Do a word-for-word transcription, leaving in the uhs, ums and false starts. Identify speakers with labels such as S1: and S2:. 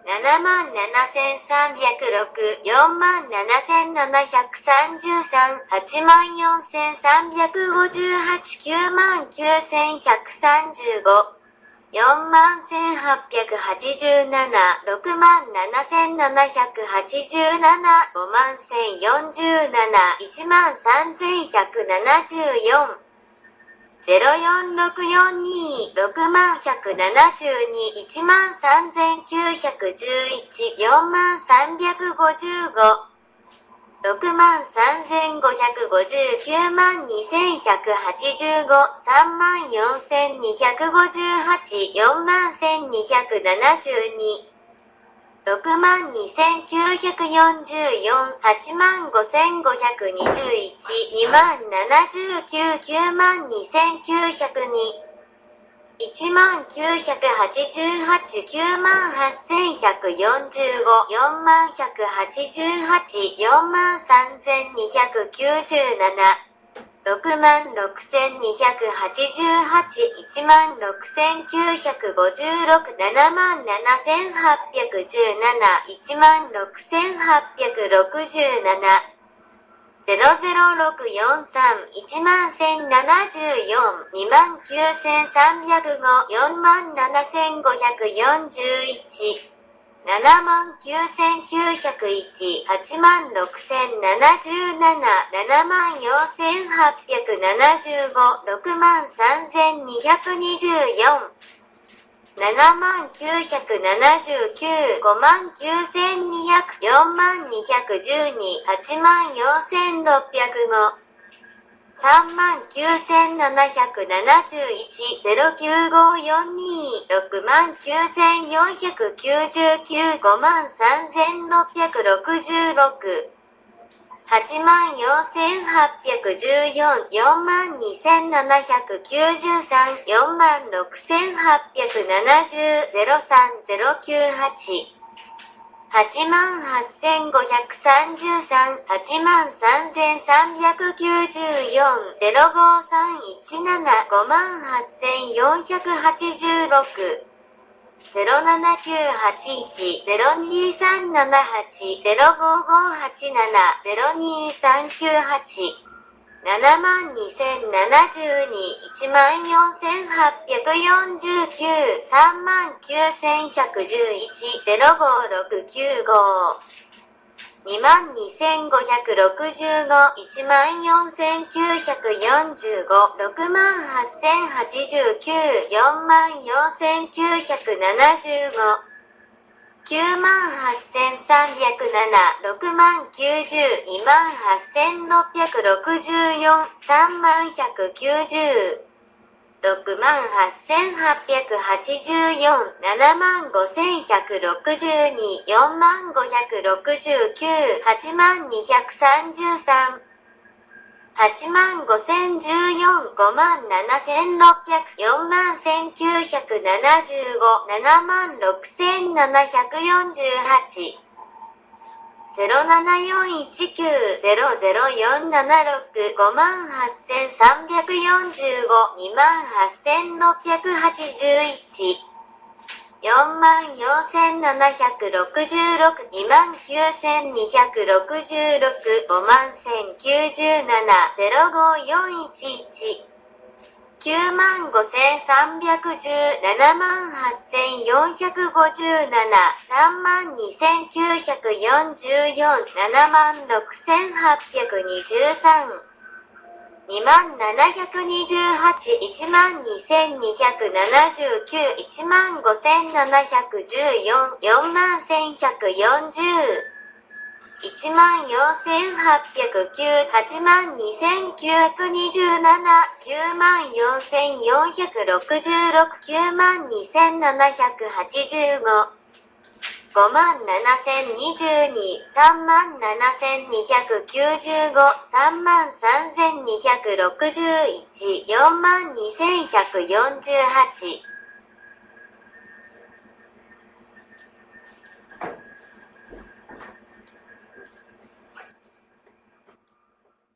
S1: ななまんななせんさんびゃくろく、よんまんななせんななひゃくさんじゅうさん、はちまんよんせんさんびゃくごじゅうはち、きゅうまんきゅうせんひゃくさんじゅうご、よんまんせんはっぴゃくはちじゅうなな、ろくまんななせんななひゃくはちじゅうなな、ごまんせんよんじゅうなな、いちまんさんぜんひゃくななじゅうよん、ゼロよんろくよんに、ろくまんひゃくななじゅうに、いちまんさんぜんきゅうひゃくじゅういち、よんまんさんびゃくごじゅうご、ろくまんさんぜんごひゃくごじゅうきゅうまんにせんひゃくはちじゅうご、さんまんよんせんにひゃくごじゅうはち、よんまんせんにひゃくななじゅうに、ろくまんにせんきゅうひゃくよんじゅうよん、はちまんごせんごひゃくにじゅういち、にまんななじゅうきゅう、きゅうまんにせんきゅうひゃくに、いちまんきゅうひゃくはちじゅうはち、きゅうまんはっせんひゃくよんじゅうご、よんまんひゃくはちじゅうはち、よんまんさんぜんにひゃくきゅうじゅうなな、ろくまんろくせんにひゃくはちじゅうはち、いちまんろくせんきゅうひゃくごじゅうろく、ななまんななせんはっぴゃくじゅうなな、いちまんろくせんはっぴゃくろくじゅうなな、ゼロゼロろくよんさん、いちまんせんななじゅうよん、にまんきゅうせんさんびゃくご、よんまんななせんごひゃくよんじゅういち、ななまんきゅうせんきゅうひゃくいち、はちまんろくせんななじゅうなな、ななまんよんせんはっぴゃくななじゅうご、ろくまんさんぜんにひゃくにじゅうよん、ななまんきゅうひゃくななじゅうきゅう、ごまんきゅうせんにひゃく、よんまんにひゃくじゅうに、はちまんよんせんろっぴゃくご、さんまんきゅうせんななひゃくななじゅういち、ゼロきゅうごよんに、ろくまんきゅうせんよんひゃくきゅうじゅうきゅう、ごまんさんぜんろっぴゃくろくじゅうろく、はちまんよんせんはっぴゃくじゅうよん、よんまんにせんななひゃくきゅうじゅうさん、よんまんろくせんはっぴゃくななじゅう、ゼロさんゼロきゅうはち、はちまんはっせんごひゃくさんじゅうさん、はちまんさんぜんさんびゃくきゅうじゅうよん、ゼロごさんいちなな、ごまんはっせんよんひゃくはちじゅうろく、ゼロななきゅうはちいち、ゼロにさんななはち、ゼロごごはちなな、ゼロにさんきゅうはち、ななまんにせんななじゅうに、いちまんよんせんはっぴゃくよんじゅうきゅう、さんまんきゅうせんひゃくじゅういち、ゼロごろくきゅうご、にまんにせんごひゃくろくじゅうご、いちまんよんせんきゅうひゃくよんじゅうご、ろくまんはっせんはちじゅうきゅう、よんまんよんせんきゅうひゃくななじゅうご、きゅうまんはっせんさんびゃくなな、ろくまんきゅうじゅう、にまんはっせんろっぴゃくろくじゅうよん、さんまんひゃくきゅうじゅう、ろくまんはっせんはっぴゃくはちじゅうよん、ななまんごせんひゃくろくじゅうに、よんまんごひゃくろくじゅうきゅう、はちまんにひゃくさんじゅうさん、はちまんごせんじゅうよん、ごまんななせんろっぴゃく、よんまんせんきゅうひゃくななじゅうご、ななまんろくせんななひゃくよんじゅうはち、ゼロななよんいちきゅう、ゼロゼロよんななろく、ごまんはっせんさんびゃくよんじゅうご、にまんはっせんろっぴゃくはちじゅういち、よんまんよんせんななひゃくろくじゅうろく、にまんきゅうせんにひゃくろくじゅうろく、ごまんせんきゅうじゅうなな、ゼロごよんいちいち、きゅうまんごせんさんびゃくじゅう、ななまんはっせんよんひゃくごじゅうなな、さんまんにせんきゅうひゃくよんじゅうよん、ななまんろくせんはっぴゃくにじゅうさん、にまんななひゃくにじゅうはち、いちまんにせんにひゃくななじゅうきゅう、いちまんごせんななひゃくじゅうよん、よんまんせんひゃくよんじゅう、いちまんよんせんはっぴゃくきゅう、はちまんにせんきゅうひゃくにじゅうなな、きゅうまんよんせんよんひゃくろくじゅうろく、きゅうまんにせんななひゃくはちじゅうご、ごまんななせんにじゅうに、さんまんななせんにひゃくきゅうじゅうご、さんまんさんぜんにひゃくろくじゅういち、よんまんにせんひゃくよんじゅうはち。